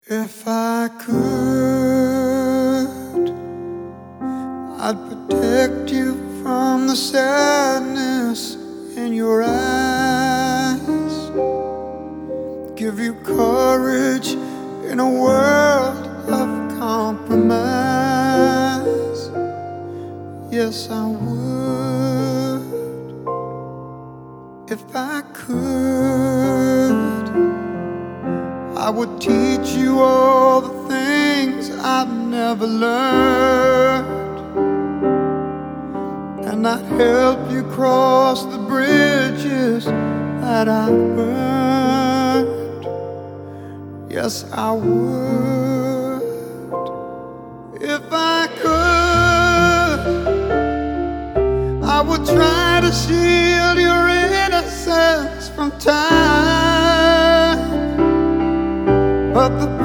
If I could, I'd protect you from the sadness in your eyes, give you courage in a world of compromise. Yes, I would. If I could, I would teach you all the things I've never learned, and I'd help you cross the bridges that I've burned. Yes, I would. If I could, I would try to shield your innocence from time, but the